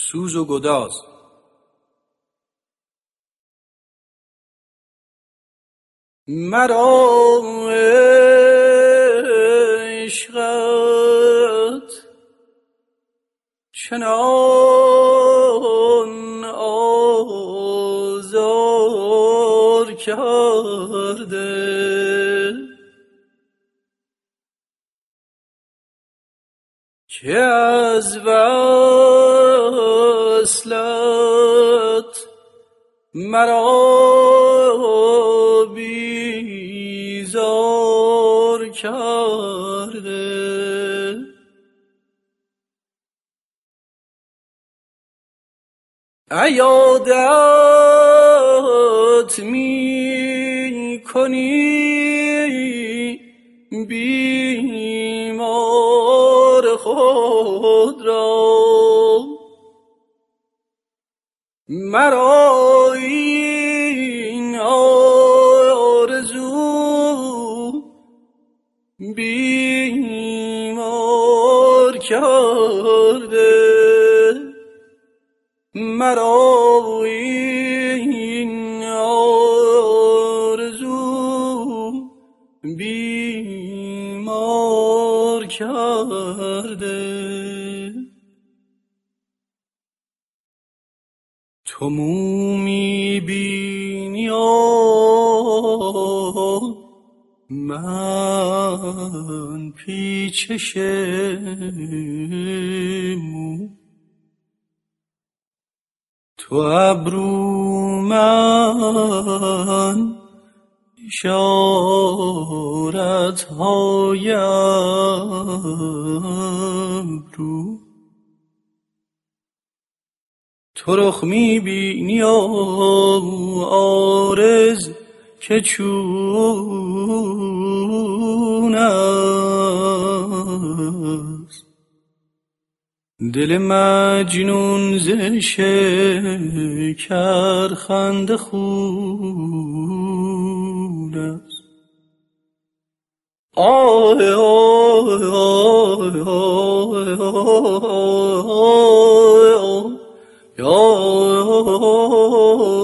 سوز و گداز. مرا عشقت چنان آزار کرده که از وصلت مرا بیزار کرده. عیادت می کنی بیمار خود را، مرا این آرزو بیمار کرده، مرا این آرزو بیمار کرده. تو مومی بینی من پیچش مو، تو ابرو من اشارت های ابرو، تو رخ میبینی عارض که چون است، دل مجنون ز شکر خنده خون است. آه آه آه آه آه آه آه